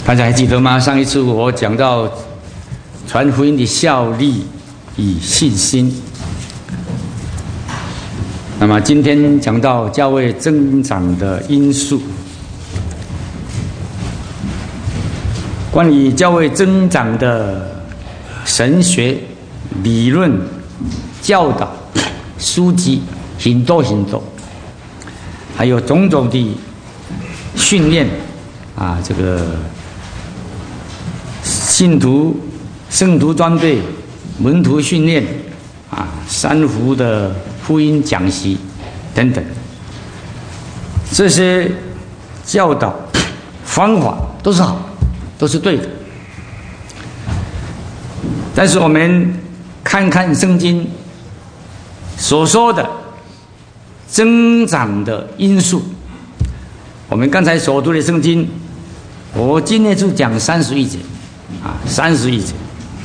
大家还记得吗？上一次我讲到传福音的效力与信心，那么今天讲到教会增长的因素。关于教会增长的神学理论教导书籍很多，还有种种的训练啊，这个信徒圣徒装备门徒训练啊，三福的福音讲习等等，这些教导方法都是好，都是对的。但是我们看看圣经所说的增长的因素，我们刚才所读的圣经，我今天就讲31节啊，31节。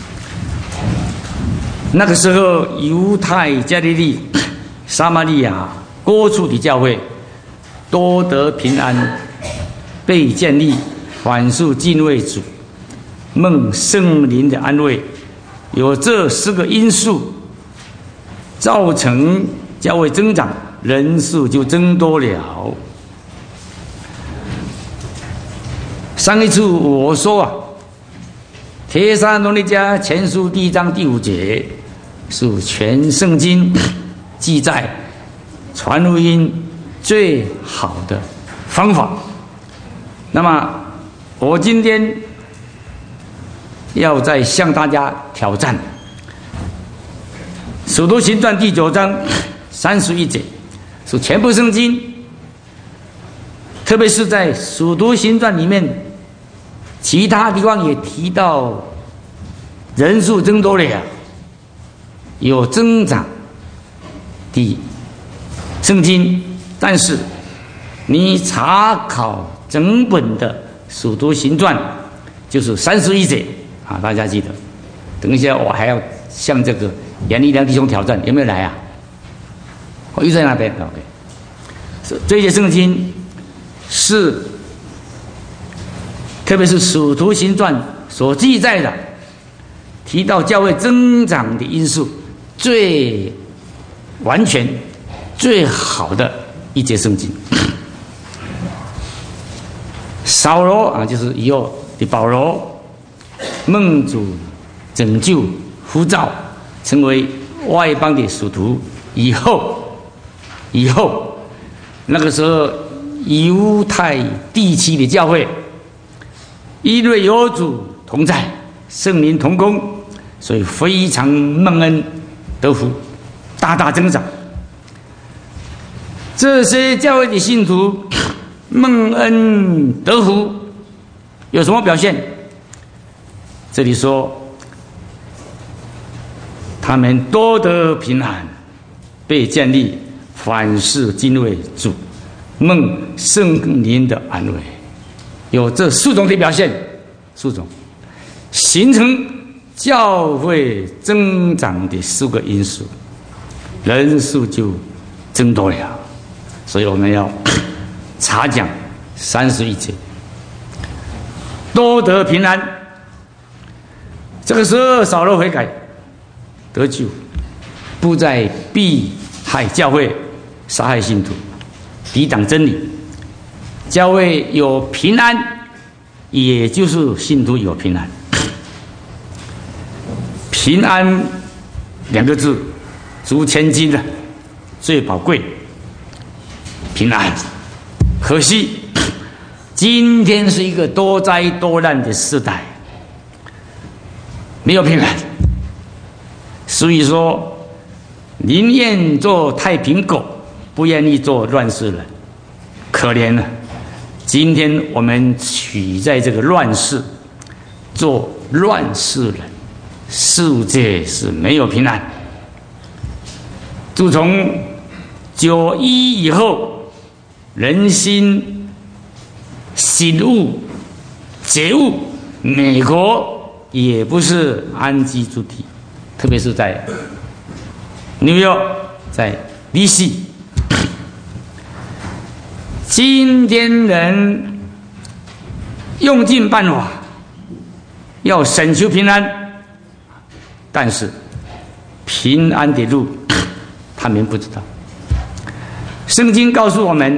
那个时候，犹太、加利利、撒玛利亚各处的教会多得平安，被建立，凡事敬畏主，蒙圣灵的安慰。有这4个因素造成教会增长，人数就增多了。上一次我说啊，帖撒罗尼迦前书第1章第5节是全圣经记载传福音最好的方法。那么我今天要再向大家挑战《使徒行传》第9章31节，是全部圣经，特别是在《使徒行传》里面，其他地方也提到人数增多了，有增长的圣经。但是你查考整本的《使徒行传》就是31节啊，大家记得。等一下我还要向这个严立良弟兄挑战，有没有来啊？我又在那边 OK。这些圣经是特别是《使徒行传》所记载的，提到教会增长的因素最完全、最好的一节圣经。扫罗啊，就是以后的保罗，蒙主拯救呼召，成为外邦的使徒以后，那个时候犹太地区的教会，因为有主同在，圣灵同工，所以非常蒙恩得福，大大增长。这些教会的信徒蒙恩得福有什么表现？这里说他们多得平安，被建立，凡事敬畏主，蒙圣灵的安慰。有这4种的表现，4种形成教会增长的4个因素，人数就增多了。所以我们要查讲31节，多得平安。这个时候扫罗悔改得救，不再逼害教会，杀害信徒，抵挡真理。教会有平安，也就是信徒有平安。平安2个字值千金的，最宝贵。平安，可惜今天是一个多灾多难的时代，没有平安。所以说，宁愿做太平狗，不愿意做乱世人，可怜了。今天我们处在这个乱世，做乱世人，世界是没有平安。自从9·11以后，人心醒悟觉悟，美国也不是安居之地，特别是在纽约，在DC。今天人用尽办法要省求平安，但是平安的路他们不知道。圣经告诉我们，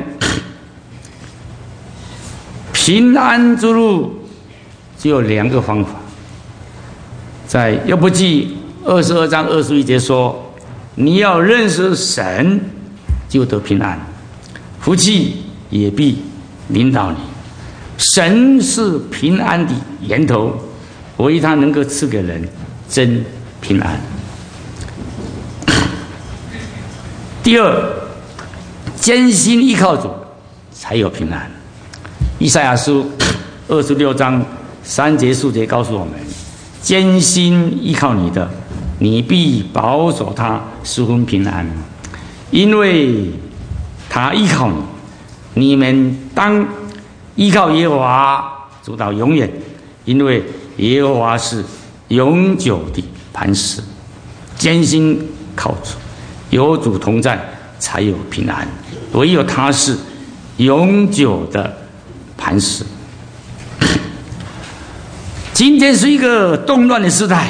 平安之路只有2个方法。在约伯记22章21节说，你要认识神，就得平安，福气也必临到你。神是平安的源头，唯他能够赐给人真平安。第二，艰辛依靠主才有平安。以赛亚书26章3节4节告诉我们，艰辛依靠你的，你必保守他十分平安，因为他依靠你。你们当依靠耶和华直到永远，因为耶和华是永久的磐石。艰辛靠主，有主同在才有平安，唯有他是永久的磐石。今天是一个动乱的时代，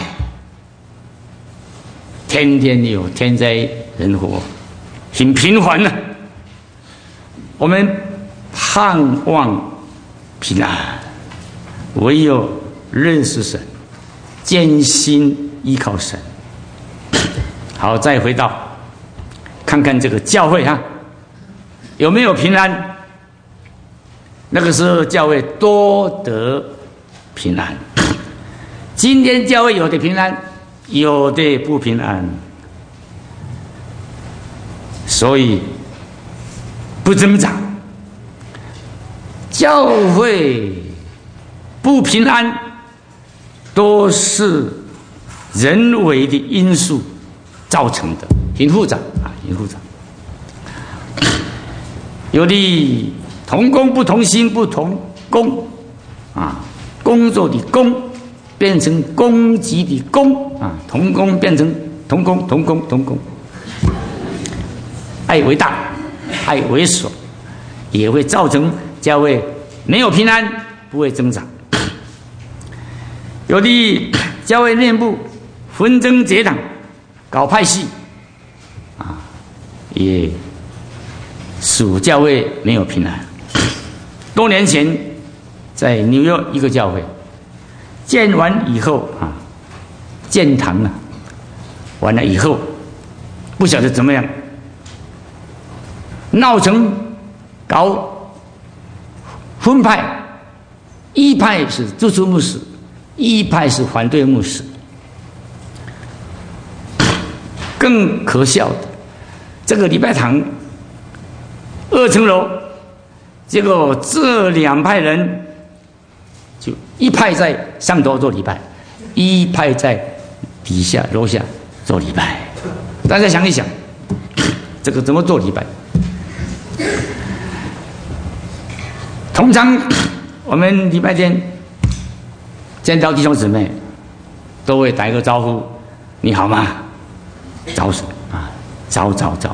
天天有天灾人祸，很频繁了。我们盼望平安，唯有认识神，艰辛依靠神。好，再回到看看这个教会哈，有没有平安？那个时候教会多得平安。今天教会有的平安，有的不平安，所以不增长。教会不平安，都是人为的因素造成的，很复杂啊，很复杂。有的同工不同心不同工啊，工作的工变成攻击的攻啊，同工变成同工同工同工，爱为大，爱为首，也会造成教会没有平安，不会增长。有的教会内部纷争结党，搞派系啊，也使教会没有平安。多年前在纽约一个教会建完以后啊，建堂了，完了以后不晓得怎么样，闹成搞分派，一派是支持牧师，一派是反对牧师。更可笑的，这个礼拜堂2层楼，结果这2派人就一派在上头做礼拜，一派在底下楼下做礼拜。大家想一想，这个怎么做礼拜？通常我们礼拜天见到弟兄姊妹，都会打一个招呼：“你好吗？”招手啊，招。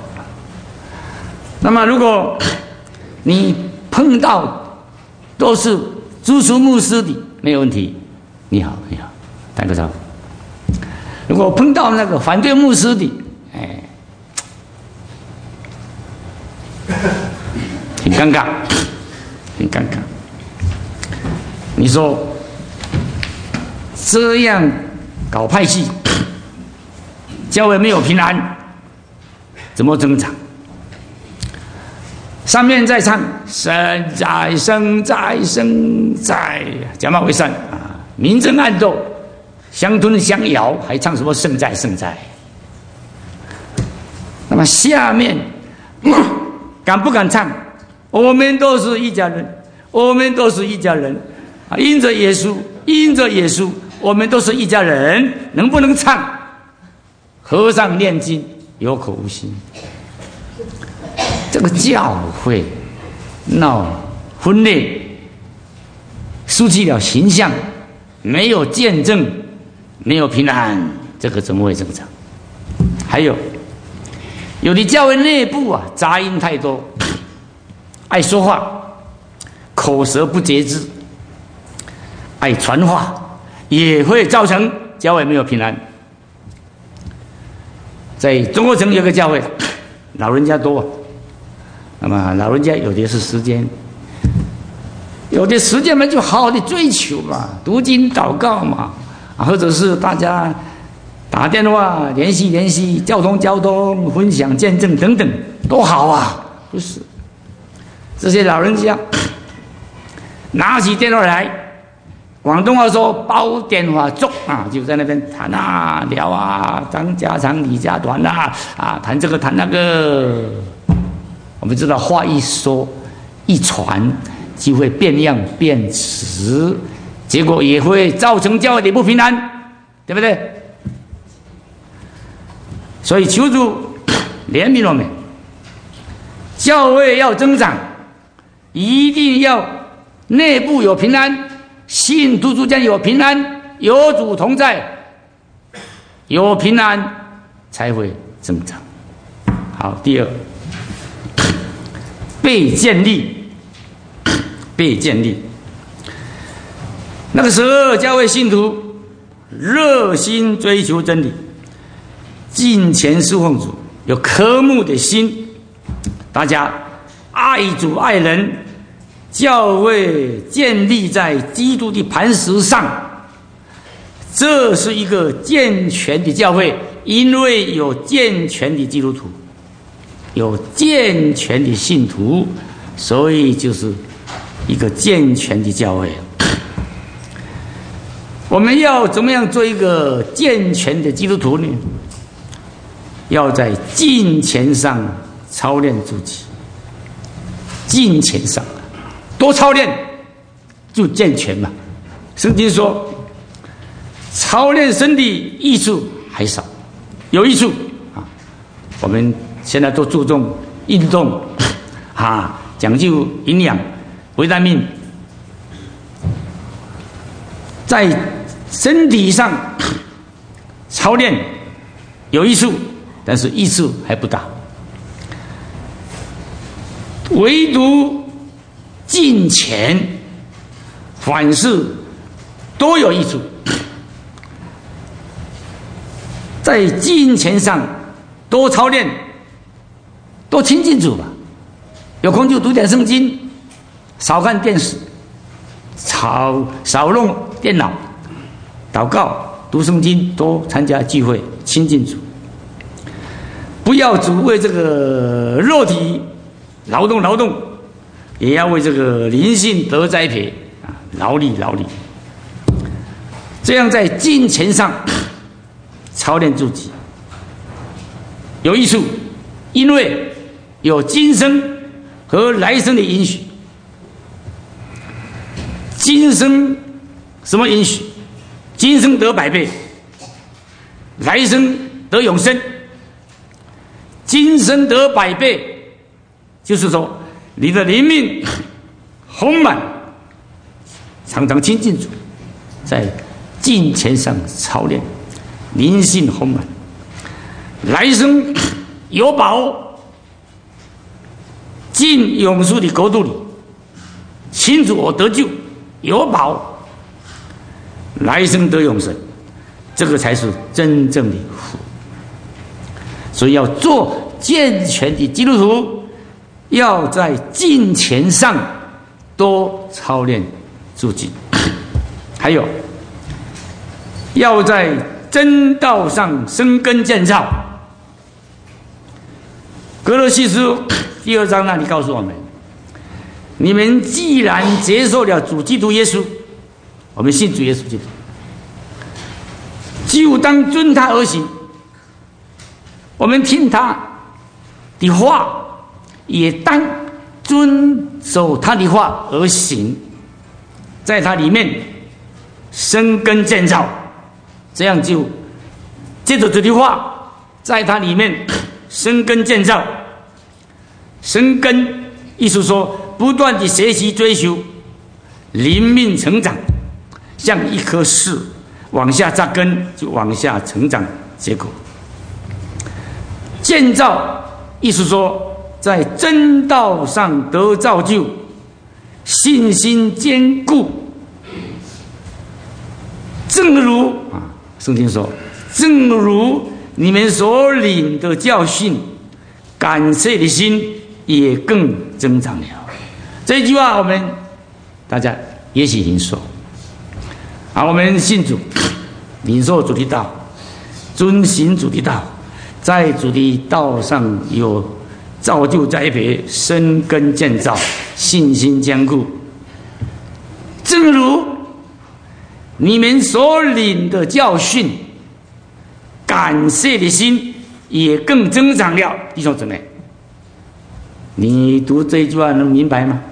那么如果你碰到都是支持牧师的，没有问题，你好，打个招呼。如果碰到那个反对牧师的，很尴尬。你说这样搞派系，教会没有平安，怎么增长？上面在唱神在生在生在，假冒为善啊，明争暗斗，相吞相咬，还唱什么圣在圣在？那么下面敢不敢唱？我们都是一家人，我们都是一家人啊！因着耶稣，我们都是一家人。能不能唱？和尚念经有口无心。这个教会闹分裂，失去了形象，没有见证，没有平安，这个怎么会增长？还有的教会内部啊，杂音太多，爱说话，口舌不节制， 爱传话，也会造成教会没有平安。在中国城有个教会，老人家多，那么老人家有的是时间，有的时间嘛就好好的追求嘛，读经祷告嘛，或者是大家打电话联系，交通分享见证等等，多好啊！不是，这些老人家拿起电话来，广东话说包电话粥啊，就在那边谈啊聊啊，张家长李家短啊，谈这个谈那个。我们知道话一说一传，就会变样变质，结果也会造成教会的不平安，对不对？所以求主怜悯我们，教会要增长，一定要内部有平安，信徒之间有平安，有主同在，有平安才会增长。好，第二，被建立。那个时候，教会信徒热心追求真理，敬虔侍奉主，有渴慕的心，大家爱主爱人，教会建立在基督的磐石上，这是一个健全的教会，因为有健全的基督徒，有健全的信徒，所以就是一个健全的教会。我们要怎么样做一个健全的基督徒呢？要在敬虔上操练自己，敬虔上多操练就健全嘛。圣经说，操练身体益处还少，有益处啊。我们现在都注重运动啊，讲究营养、维他命，在身体上操练有益处，但是益处还不大。唯独敬虔，凡事都有益处。在敬虔上多操练，多亲近主吧。有空就读点圣经，少看电视，少用电脑，祷告、读圣经，多参加聚会，亲近主。不要只为这个肉体劳动，也要为这个灵性得栽培啊，劳力。这样在敬虔上操练自己有益处，因为有今生和来生的允许。今生什么允许？今生得100倍，来生得永生。今生得100倍，就是说你的灵命丰满，常常亲近主，在敬虔上操练，灵性丰满。来生有保，进永生的国度里，清楚我得救，有保，来生得永生，这个才是真正的福。所以要做健全的基督徒，要在敬虔上多操练自己，还有要在真道上生根建造。哥罗西书第2章那里告诉我们，你们既然接受了主基督耶稣，我们信主耶稣基督，就当遵他而行。我们听他的话，也当遵守他的话而行，在他里面生根建造，这样就借着这句话，在他里面生根建造。生根意思说不断的学习追求，灵命成长，像一棵树往下扎根，就往下成长结果。建造意思说在真道上得造就，信心坚固， 正如啊，圣经说，正如你们所领的教训，感谢的心也更增长了。这一句话，我们大家也许听说。啊，我们信主，领受主的道，遵行主的道，在主的道上有造就栽培，生根建造，信心坚固。正如你们所领的教训，感谢的心也更增长了。弟兄姊妹，你读这一句话能明白吗？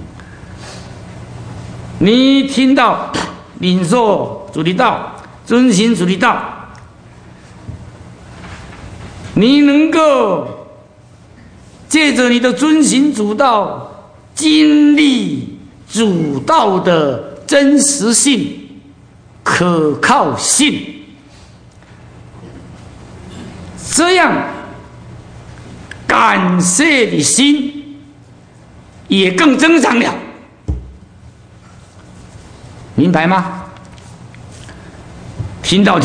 你听到领受主的道，遵行主的道，你能够借着你的遵行主道，经历主道的真实性、可靠性，这样感谢的心也更增长了。明白吗？听到，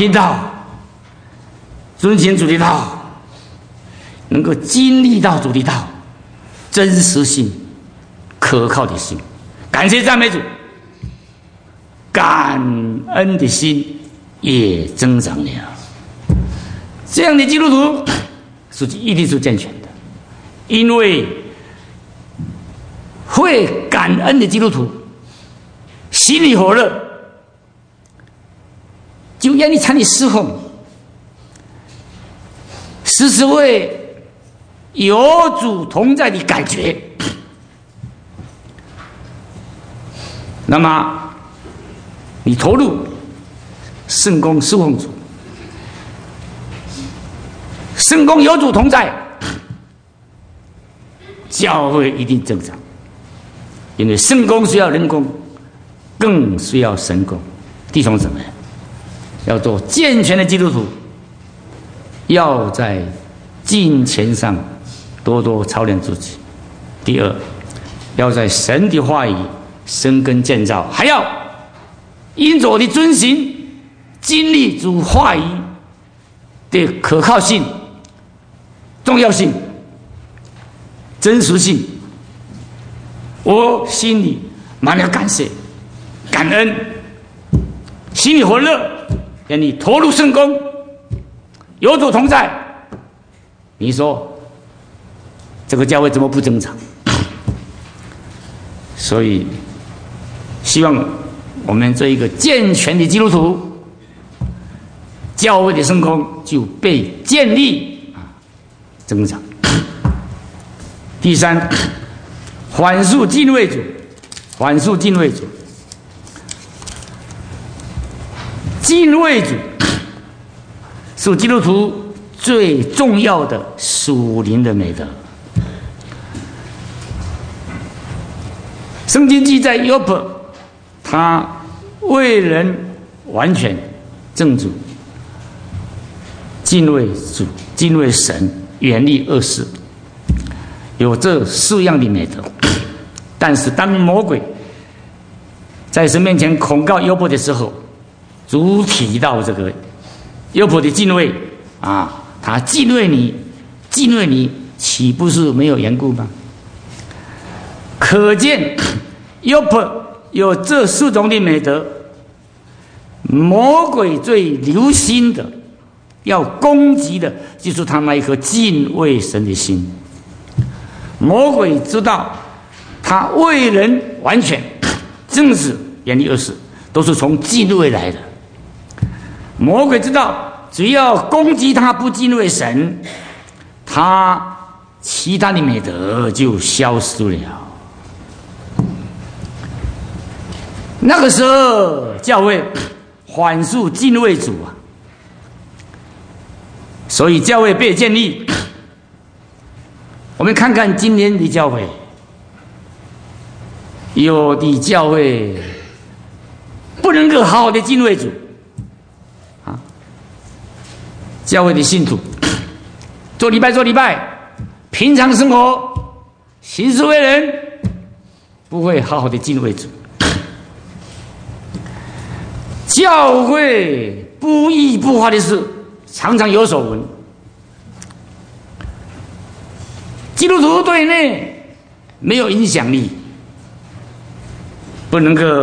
遵行主的道，能够经历到主的道真实性、可靠的心，感谢赞美主，感恩的心也增长了。这样的基督徒是一定是健全的，因为会感恩的基督徒心里火热，就愿意参与侍奉，时时会有主同在的感觉。那么你投入圣工侍奉主，圣工有主同在，教会一定增长，因为圣工需要人工，更需要神工。弟兄姊妹，要做健全的基督徒，要在金钱上多多操练自己。第二，要在神的话语生根建造，还要因着我的遵行，经历主话语的可靠性、重要性、真实性，我心里满了感谢、感恩，心里火热，愿你投入圣工，有主同在。你说这个教会怎么不增长？所以希望我们这一个健全的基督徒，教会的圣工就被建立增长。第三，反复敬畏主，反复敬畏主，敬畏主是基督徒最重要的属灵的美德。圣经记载约伯，他为人完全正直，敬畏主，敬畏神，远离恶事，有这四样的美德。但是当魔鬼在神面前控告约伯的时候，主提到这个约伯的敬畏啊，他敬畏你，岂不是没有缘故吗？可见约伯有这四种的美德。魔鬼最留心的，要攻击的，就是他那一颗敬畏神的心。魔鬼知道他为人完全正直，远离恶事，都是从敬畏来的。魔鬼知道只要攻击他不敬畏神，他其他的美德就消失了。那个时候教会反复敬畏主啊，所以教会被建立。我们看看今年的教会，有的教会不能够好好的敬畏主啊，教会的信徒做礼拜，平常生活行事为人不会好好的敬畏主。 教会不义不化的事常常有所闻。基督徒对内没有影响力，不能够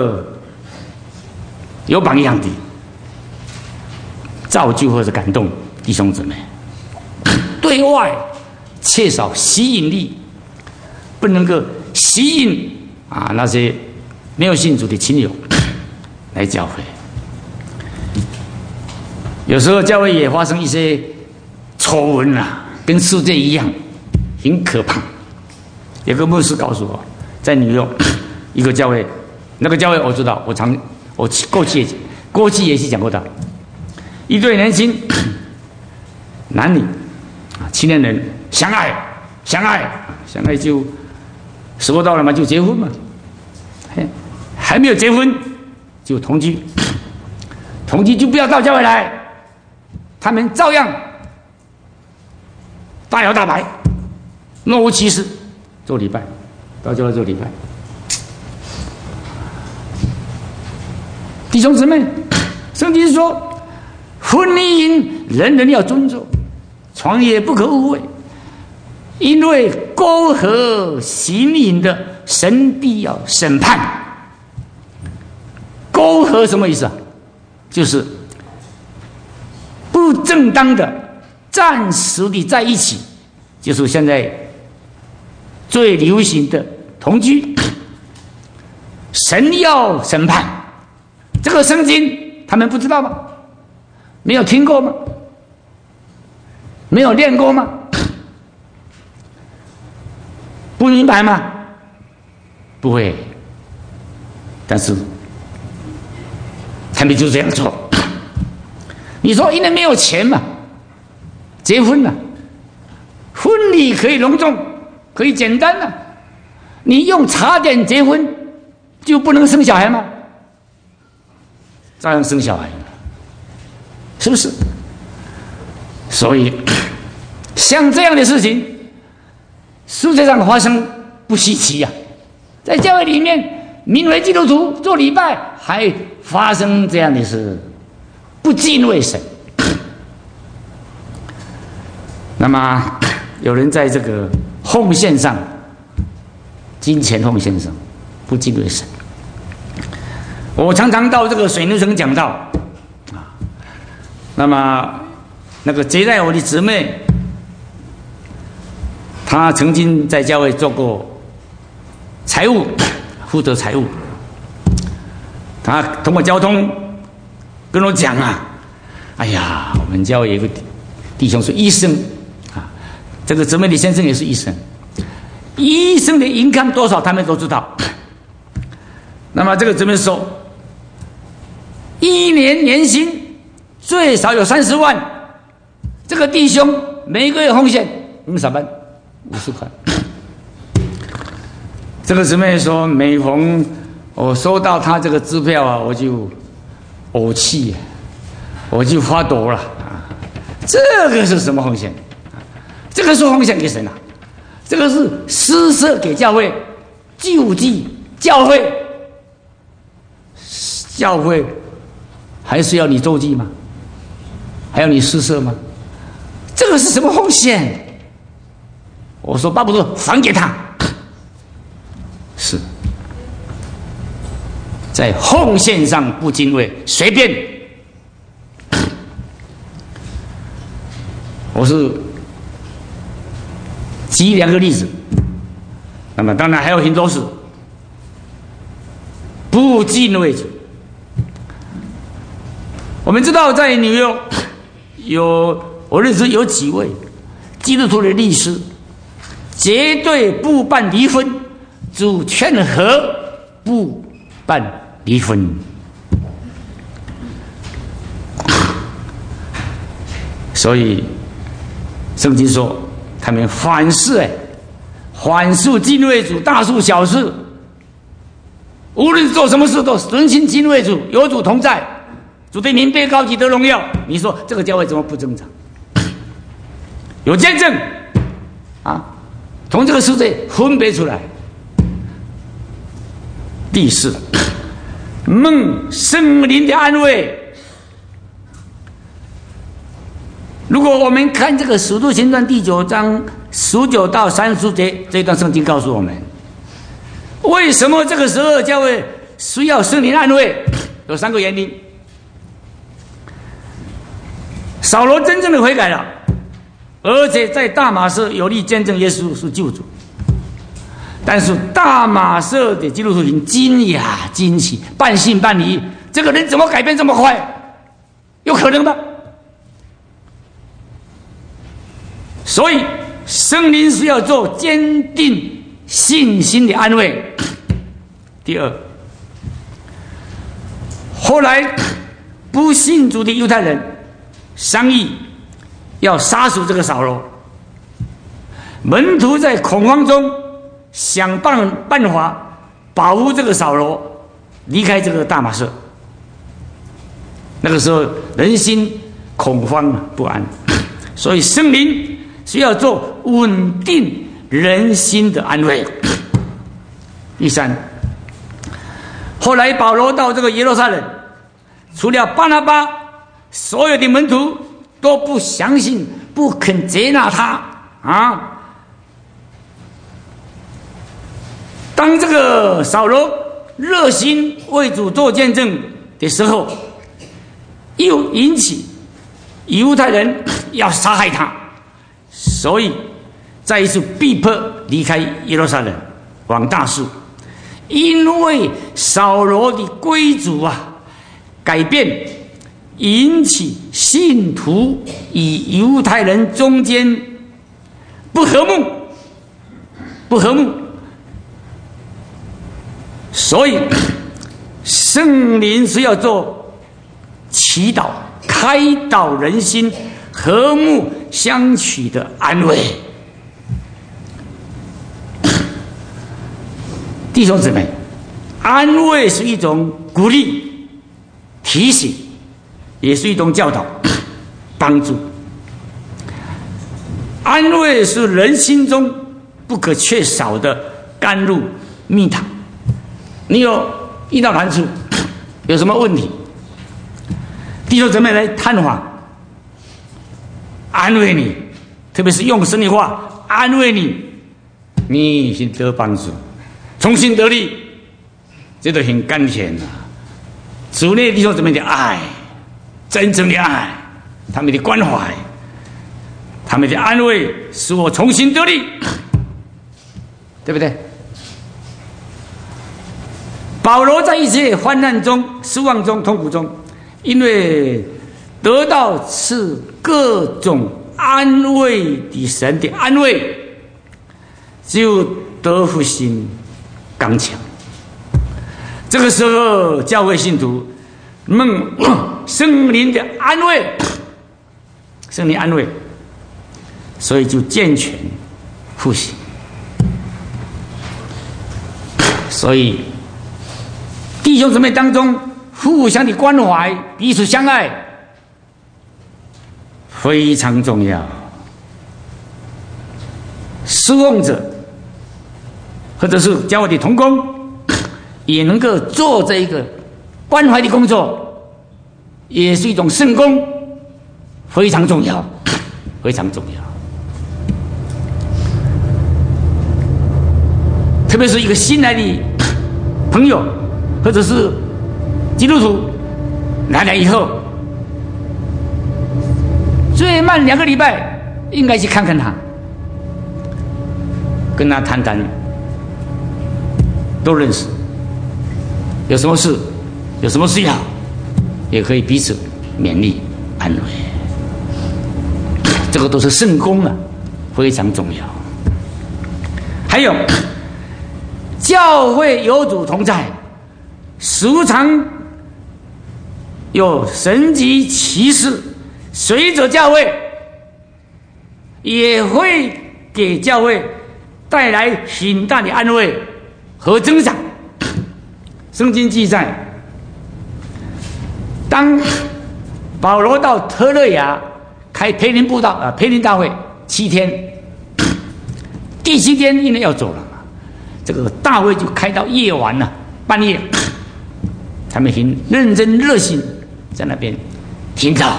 有榜样的造就或者感动弟兄姊妹；对外缺少吸引力，不能够吸引那些没有信主的亲友来教会。有时候教会也发生一些丑闻跟世界一样，很可怕。有个牧师告诉我，在纽约一个教会，那个教会我知道，我过去也是讲过的。一对年轻男女青年人相爱就时候到了嘛，就结婚嘛。还没有结婚就同居就不要到教会来，他们照样大摇大摆，若无其事做礼拜，到教会做礼拜。弟兄姊妹，圣经说婚姻人人要尊重，床也不可污秽，因为勾合行淫的神必要审判。勾合什么意思啊？就是不正当的暂时的在一起，就是现在最流行的同居，神要审判。这个圣经他们不知道吗？没有听过吗？没有念过吗？不明白吗？不会，但是他们就这样做。你说因为没有钱嘛，结婚了，婚礼可以隆重，可以简单了，你用茶点结婚就不能生小孩吗？照样生小孩，是不是？所以像这样的事情世界上发生不稀奇啊。在教会里面名为基督徒做礼拜，还发生这样的事，不敬畏神。那么有人在这个奉献上，金钱奉献上不敬畏神。我常常到这个水牛城讲道那么那个接待我的姊妹，她曾经在教会做过财务，负责财务。她通过交通跟我讲哎呀，我们教会有一个弟兄是医生这个姊妹的先生也是医生，医生的income多少他们都知道。那么这个姊妹说，一年年薪最少有30万，这个弟兄每个月奉献上班50块。这个姊妹说，每逢我收到他这个支票我就呕气，我就发抖了这个是什么奉献？这个是奉献给神这个是施舍给教会，救济教会。教会还是要你周济吗？还要你施舍吗？这个是什么奉献？我说巴不得还给他。是在奉献上不敬畏，随便。我是举2个例子，那么当然还有很多事不敬畏主。我们知道在纽约我认识有几位基督徒的律师，绝对不办离婚，主劝和不办离婚。所以圣经说他们凡事敬畏主，大事小事，无论做什么事都存心敬畏主，有主同在，主的名被高举得荣耀。你说这个教会怎么不正常？有见证从这个世界分别出来。第四， 蒙圣灵的安慰。如果我们看这个《使徒行传》第9章19到30节，这段圣经告诉我们，为什么这个时候教会需要圣灵安慰？有3个原因。扫罗真正的悔改了，而且在大马色有力见证耶稣是救主。但是大马色的基督徒很惊讶惊奇，半信半疑，这个人怎么改变这么快？有可能吗？所以圣灵需要做坚定信心的安慰。第二，后来不信主的犹太人商议要杀死这个扫罗，门徒在恐慌中想办法保护这个扫罗离开这个大马色。那个时候人心恐慌不安，所以圣灵需要做稳定人心的安慰。第三，后来保罗到这个耶路撒冷，除了巴拿巴，所有的门徒都不相信，不肯接纳他啊。当这个扫罗热心为主做见证的时候，又引起犹太人要杀害他，所以再一次逼迫离开耶路撒冷往大树。因为扫罗的归主改变，引起信徒与犹太人中间不和睦，所以圣灵是要做祈祷，开导人心，和睦相处的安慰。弟兄姊妹，安慰是一种鼓励、提醒，也是一种教导、帮助。安慰是人心中不可缺少的甘露蜜糖。你有遇到难处，有什么问题，弟兄姊妹来探访，安慰你，特别是用神的话安慰你，你先得帮助，重新得力，这都很甘甜啊！主内弟兄姊妹的爱，真正的爱，他们的关怀，他们的安慰，使我重新得力，对不对？保罗在一切患难中、失望中、痛苦中，因为得到是各种安慰的神的安慰，就得复兴刚强。这个时候，教会信徒蒙圣灵的安慰，圣灵安慰，所以就健全复兴。所以弟兄姊妹当中互相的关怀，彼此相爱，非常重要。侍奉者或者是教会的同工，也能够做这一个关怀的工作，也是一种圣工，非常重要，非常重要。特别是一个新来的朋友，或者是基督徒来了以后，最慢2个礼拜应该去看看他，跟他谈谈，都认识，有什么事，有什么需要，也可以彼此勉励安慰，这个都是圣工啊，非常重要。还有教会有主同在，时常有神迹奇事随着教会，也会给教会带来很大的安慰和增长。圣经记载，当保罗到特勒亚开培灵大会7天，第7天因为要走了，这个大会就开到夜晚了，半夜， 他们很认真热心在那边听到。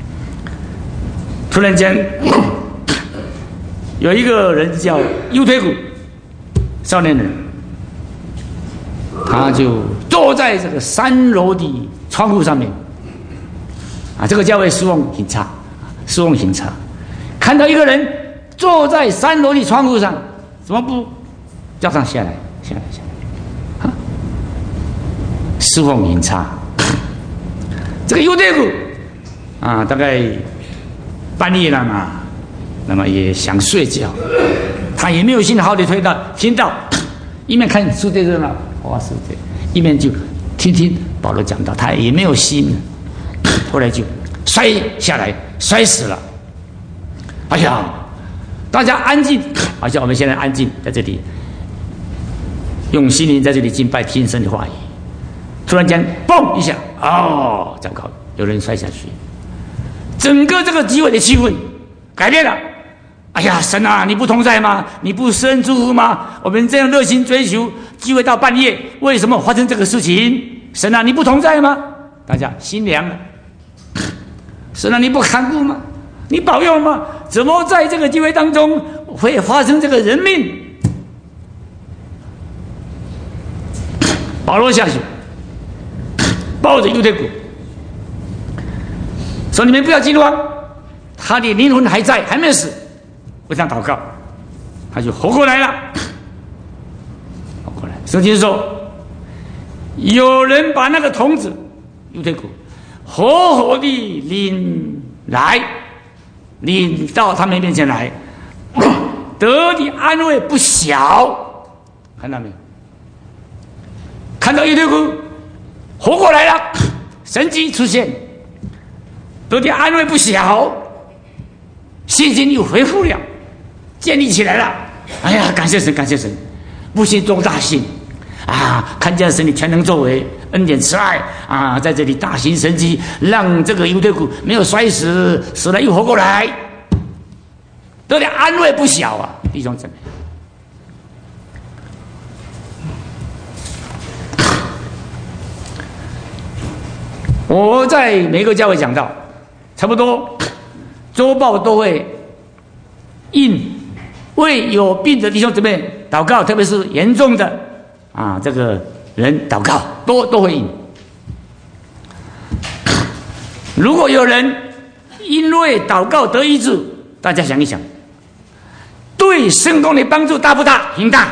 突然间，有一个人叫右腿骨少年人，他就坐在这个3楼的窗户上面。这个教会侍奉很差，侍奉很差。看到一个人坐在3楼的窗户上，怎么不叫他下来？下来！侍奉很差。这个右腿骨大概半夜了嘛，那么也想睡觉，他也没有心好的听到，一面看书在这呢，书在，一面就听保罗讲道，他也没有心，后来就摔下来，摔死了。哎呀，大家安静，好像我们现在安静在这里，用心灵在这里敬拜听神的话语。突然间，嘣一下，糟糕，有人摔下去，整个这个机会的气氛改变了。哎呀，神啊，你不同在吗？你不施恩祝福吗？我们这样热心追求，机会到半夜，为什么发生这个事情？神啊，你不同在吗？大家心凉了。神啊，你不看顾吗？你保佑吗？怎么在这个机会当中会发生这个人命？保罗下去，抱着右腿骨，说：“你们不要惊慌，他的灵魂还在，还没死。”为他祷告，他就活过来了。活过来，圣经说，有人把那个童子右腿骨活活地领到他们面前来，得的安慰不小。看到没有？看到右腿骨活过来了，神迹出现，得的安慰不小，信心又恢复了，建立起来了。哎呀，感谢神，感谢神！不信中大信看见神的全能作为，恩典慈爱在这里大行神迹，让这个右腿骨没有摔死，死了又活过来，得的安慰不小啊，弟兄姊妹。我在每个教会讲到，差不多周报都会印为有病的弟兄姊妹祷告，特别是严重的这个人祷告，都会印。如果有人因为祷告得医治，大家想一想，对圣工的帮助大不大？很大。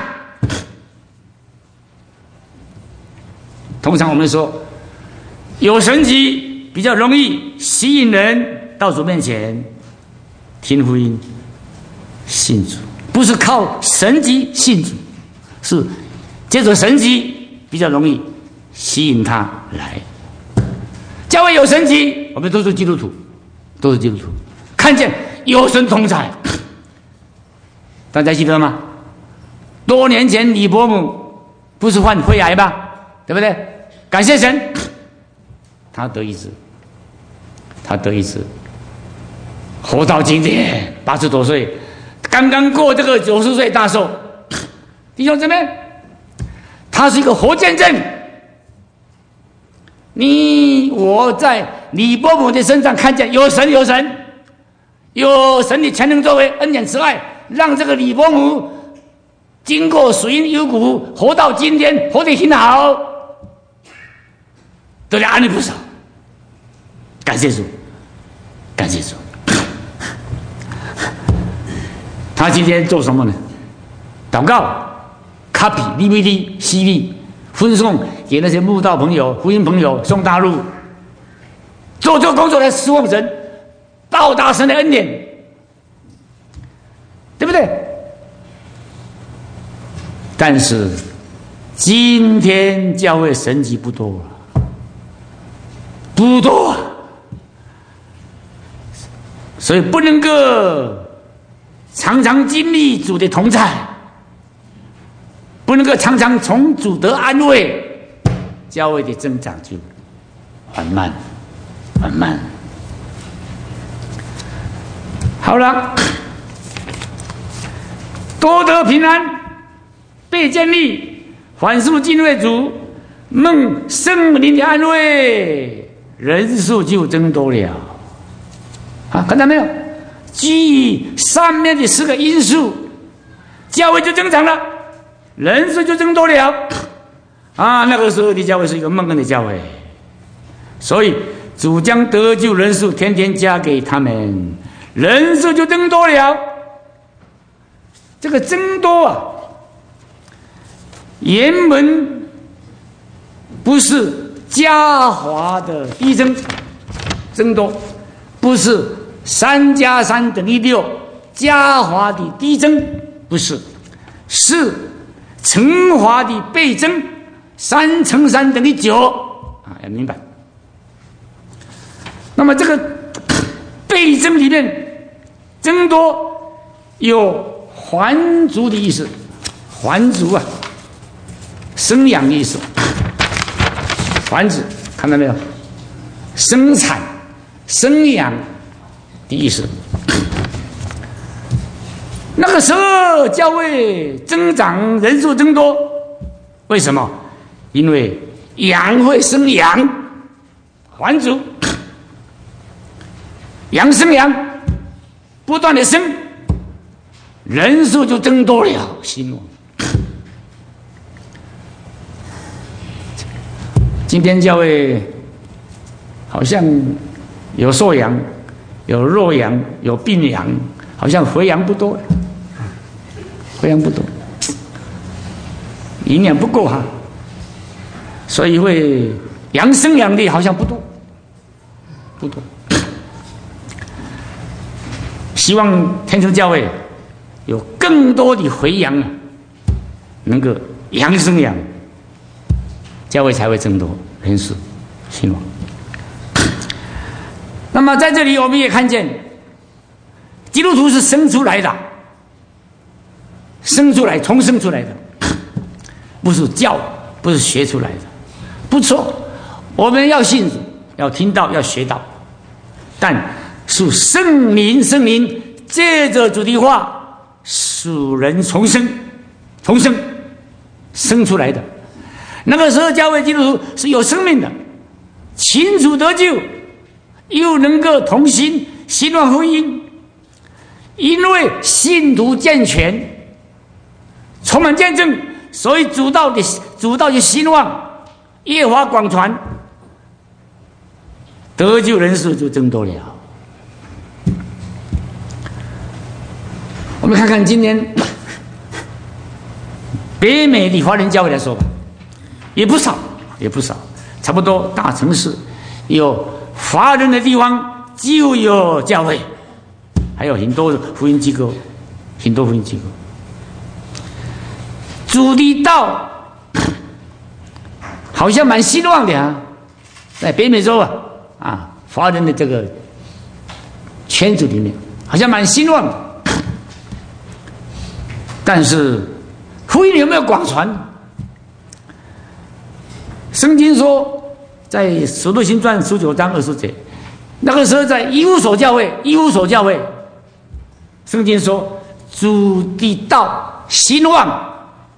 通常我们说，有神迹比较容易吸引人到主面前听福音信主，不是靠神迹信主，是借着神迹比较容易吸引他来。教会有神迹，我们都是基督徒，看见有神同在，大家记得吗？多年前李伯母不是患肺癌吗？对不对？感谢神，他得医治，活到今天80多岁，刚刚过这个90岁大寿。弟兄姊妹，他是一个活见证。我在李伯母的身上看见有神的全能作为，恩典慈爱，让这个李伯母经过水阴幽谷，活到今天，活得很好，得了安慰不少。感谢主，感谢主。他今天做什么呢？祷告、copy DVD、CD， 分送给那些慕道朋友、福音朋友，送大陆，做这个工作来侍奉神，报答神的恩典，对不对？但是今天教会神迹不多啊，所以不能够常常经历主的同在，不能够常常从主得安慰，教会的增长就很慢。好了，多得平安，被建立，反复敬畏主， 蒙圣灵的安慰，人数就增多了。啊，看到没有？基于上面的4个因素，教会就增长了，人数就增多了。啊，那个时候的教会是一个蒙恩的教会，所以主将得救人数天天加给他们，人数就增多了。这个增多啊，原文不是加华的递增，增多不是3加3等于6，加华的递增不是，是乘华的倍增，3乘3等于9啊，要明白。那么这个倍增里面增多有还族的意思，还族啊，生养的意思，繁殖，看到没有？生产、生养的意思。那个时候教会增长，人数增多，为什么？因为羊会生羊，还族，羊生羊，不断的生，人数就增多了。兴旺。今天教会好像有瘦羊，有弱羊，有病羊，好像肥羊不多，肥羊不多，营养不够哈，所以会羊生羊的好像不多，不多。希望天主教会有更多的肥羊啊，能够羊生羊，教会才会增多人数，兴旺。那么在这里我们也看见，基督徒是生出来的，生出来重生出来的，不是教，不是学出来的。不错，我们要信主，要听道，要学道，但是圣灵借着主的话使人重生，生出来的。那个时候教会基督徒是有生命的，亲属得救，又能够同心兴旺福音，因为信徒健全，充满见证，所以主道的兴旺越发广传，得救人数就增多了。我们看看今年北美的华人教会来说吧，也不少，差不多大城市有华人的地方就有教会，还有很多福音机构，主的道好像蛮兴旺的啊，在北美洲啊，华人的这个圈子里面好像蛮兴旺的，但是福音有没有广传？圣经说，在《使徒行传》19章20节，那个时候在以弗所教会，圣经说主的道兴旺，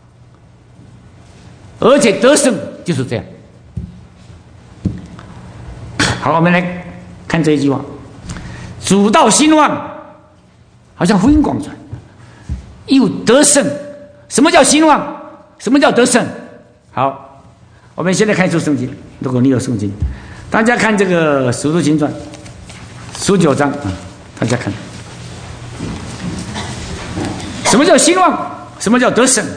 而且得胜，就是这样。好，我们来看这一句话：主道兴旺，好像福音广传，又得胜。什么叫兴旺？什么叫得胜？好。我们现在看出圣经，如果你有圣经，大家看这个《使徒行传》19章啊，大家看，什么叫兴旺？什么叫得胜？《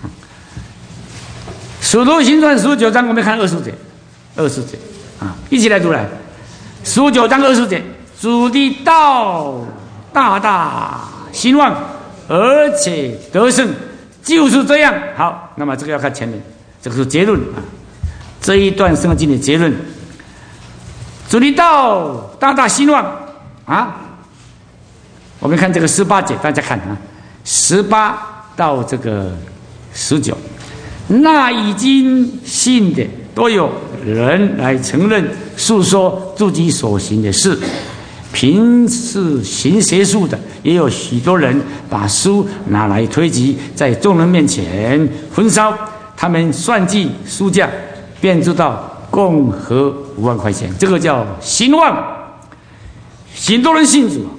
使徒行传》19章，我们看20节啊，一起来读来。19章20节，主的道大大兴旺，而且得胜，就是这样。好，那么这个要看前面，这个是结论啊。这一段圣经的结论，主的道大大兴旺啊！我们看这个18节，大家看啊，18到这个19，那已经信的都有人来承认述说自己所行的事，平时行邪术的也有许多人把书拿来推挤，在众人面前焚烧，他们算计书价， 便知道共合5万块钱，这个叫兴旺。许多人信主，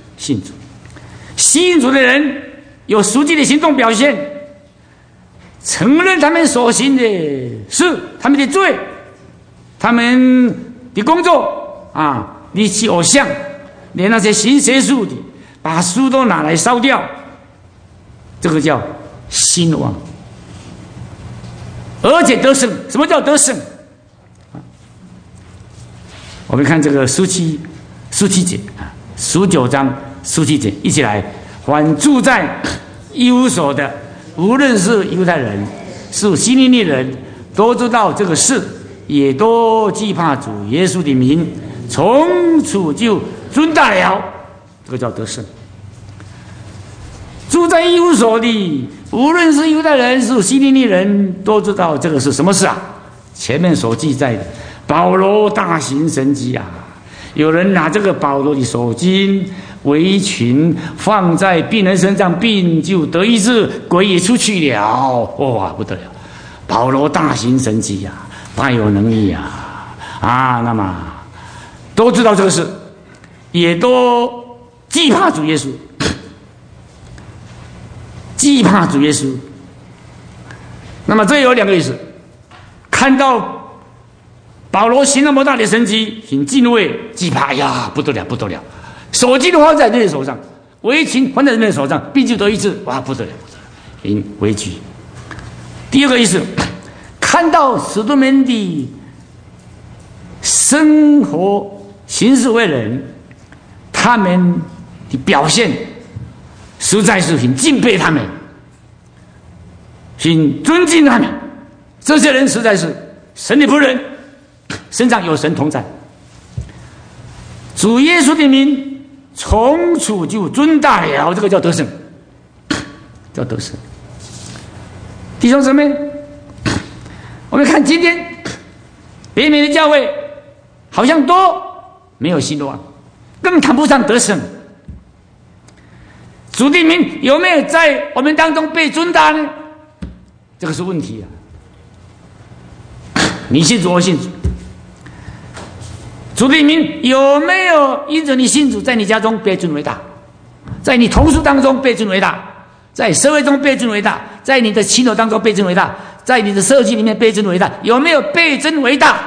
信主的人有实际的行动表现，承认他们所行的事，他们的罪，他们的工作离弃偶像，连那些行邪术的，把书都拿来烧掉，这个叫兴旺，而且得胜。什么叫得胜？我们看这个书7节19章书7节，一起来。凡住在以弗所的，无论是犹太人是希利尼人，都知道这个事，也都惧怕主耶稣的名，从此就尊大了。这个叫得胜。住在以弗所的，无论是犹太人是希利尼人，都知道这个是什么事啊？前面所记载的，保罗大行神迹啊！有人拿这个保罗的手巾围裙放在病人身上，病就得医治，鬼也出去了。哇，不得了！保罗大行神迹呀，大有能力呀！那么都知道这个事，也都惧怕主耶稣，惧怕主耶稣。那么这有2个意思：看到保罗行那么大的神迹，很敬畏，惧怕呀，不得了，不得了！手机都放在人的手上，围裙放在人的手上，病就得医治，哇，不得了，不得了，很危惧。第2个意思，看到使徒们的生活行事为人，他们的表现实在是很敬佩他们，很尊敬他们。这些人实在是神的仆人，身上有神同在。主耶稣的名从此就尊大了，这个叫得胜，叫得胜。弟兄姊妹，我们看今天北美的教会好像都没有兴旺，更谈不上得胜。主的名有没有在我们当中被尊大呢？这个是问题啊！你信主，我信主，主的名有没有因着你信主，在你家中被尊为大，在你同事当中被尊为大，在社会中被尊为大，在你的亲友当中被尊为大，在你的社区里面被尊为大，有没有被尊为大？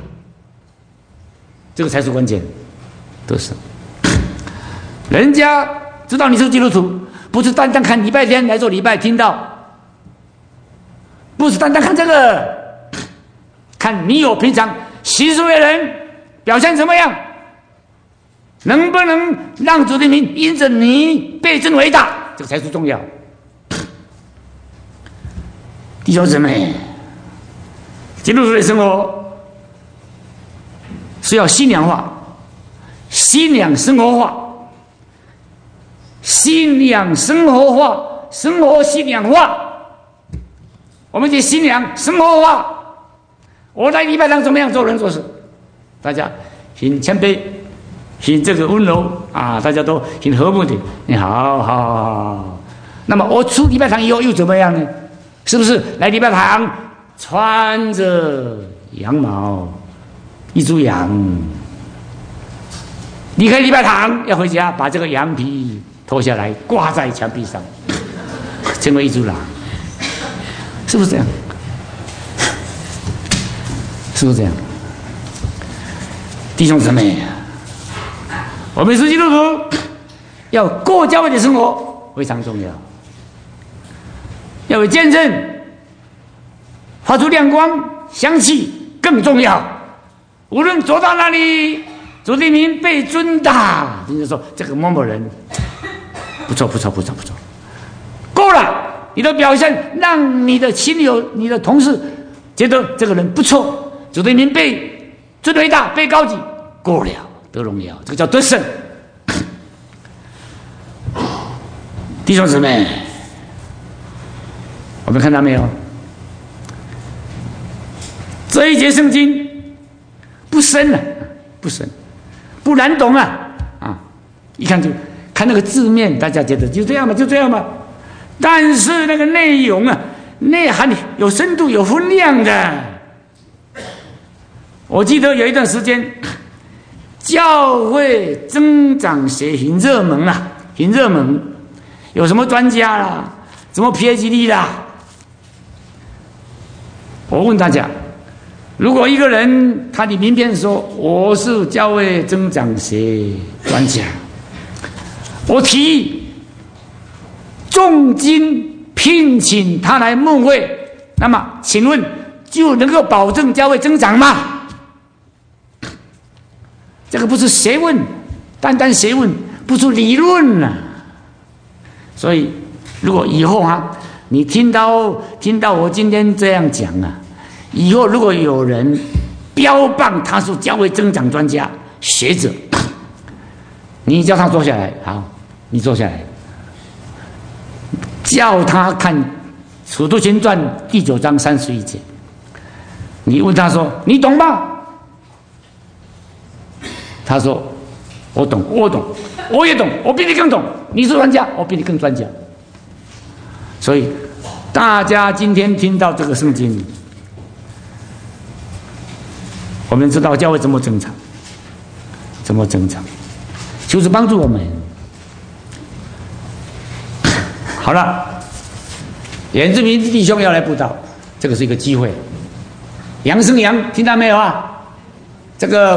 这个才是关键。得胜，人家知道你是基督徒，不是单单看礼拜天来做礼拜听到，不是单单看这个，看你有平常行事为人表现怎么样，能不能让主的名因着你被尊为大，这个才是重要。弟兄姊妹，基督徒的生活是要信仰化，信仰生活化，信仰生活化，生活信仰化。我们的信仰生活化，我在礼拜上怎么样做人做事，大家很谦卑，很这个温柔啊，大家都很和睦的。你好。那么我出礼拜堂以后又怎么样呢？是不是来礼拜堂穿着羊毛，一株羊，离开礼拜堂要回家，把这个羊皮脱下来挂在墙壁上，成为一株狼，是不是这样？是不是这样？弟兄姊妹，我们是基督徒，要过教会的生活非常重要，要有见证，发出亮光香气更重要。无论走到哪里，主的名被尊大，人家说这个某某人不错，够了，你的表现让你的亲友、你的同事觉得这个人不错，主的名被尊为大，被高举，够了，得荣耀，这个叫得胜。弟兄姊妹，我们看到没有？这一节圣经不深了，不深，不难懂啊！一看就看那个字面，大家觉得就这样吧，但是那个内容啊，内涵有深度、有分量的， 我记得有一段时间，教会增长学很热门啦，很热门。有什么专家啦，什么 PhD 啦？我问大家，如果一个人他的名片说我是教会增长学专家，我提议重金聘请他来牧会，那么请问就能够保证教会增长吗？这个不是学问，单单学问不是理论啊。所以如果以后你听到我今天这样讲啊，以后如果有人标榜他是教会增长专家学者，你叫他坐下来，好，你坐下来，叫他看《使徒行传》第9章31节，你问他说你懂吗？他说我懂，我也懂，我比你更懂。你是专家，我比你更专家。所以大家今天听到这个圣经，我们知道教会怎么增长，就是帮助我们。好了，原住民弟兄要来布道，这个是一个机会。杨生阳听到没有啊？这个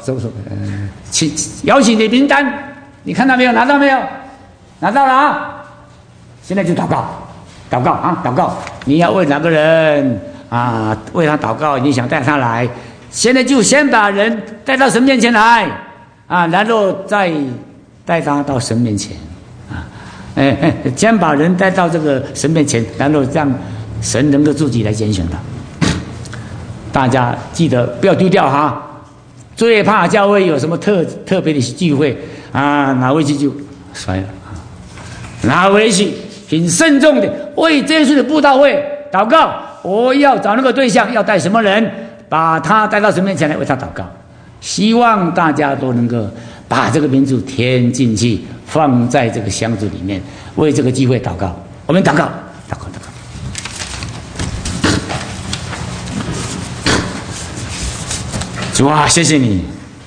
邀请的名单，你看到没有？拿到没有？拿到了啊！现在就祷告。你要为哪个人啊？为他祷告，你想带他来，现在就先把人带到神面前来啊，然后再带他到神面前啊。先把人带到这个神面前，然后让神能够自己来拣选他。大家记得不要丢掉哈。最怕教会有什么特别的聚会啊，拿回去就摔了，拿回去很慎重的为这次的布道会祷告。我要找那个对象，要带什么人，把他带到神面前来为他祷告。希望大家都能够把这个民族填进去，放在这个箱子里面，为这个机会祷告。我们祷告。主啊，谢谢你，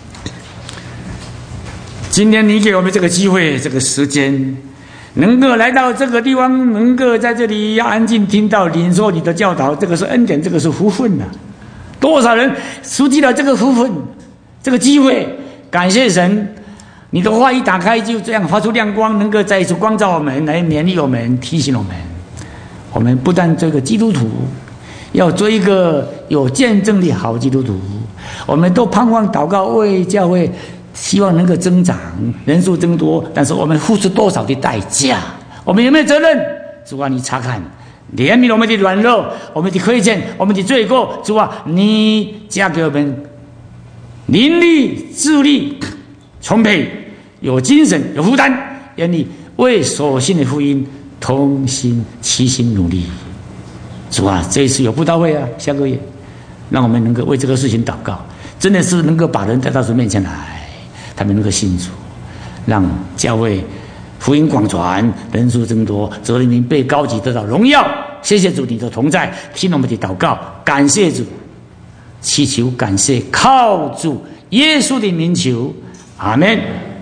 今天你给我们这个机会，这个时间，能够来到这个地方，能够在这里安静听到领受你的教导，这个是恩典，这个是福分啊！多少人失去了这个福分，这个机会，感谢神，你的话一打开就这样发出亮光，能够再一次光照我们，来勉励我们，提醒我们。我们不但做一个基督徒，要做一个有见证的好基督徒。我们都盼望祷告为教会，希望能够增长，人数增多，但是我们付出多少的代价？我们有没有责任？主啊，你查看，怜悯我们的软弱，我们的亏欠，我们的罪过。主啊，你加给我们灵力、智力充沛，有精神，有负担，愿你为所信的福音同心齐心努力。主啊，这一次有布道会啊，下个月。让我们能够为这个事情祷告，真的是能够把人带到神面前来，他们能够信主，让教会福音广传，人数增多，责任民被高举，得到荣耀。谢谢主，你的同在，听我们的祷告，感谢主，祈求感谢，靠主耶稣的名求，阿们。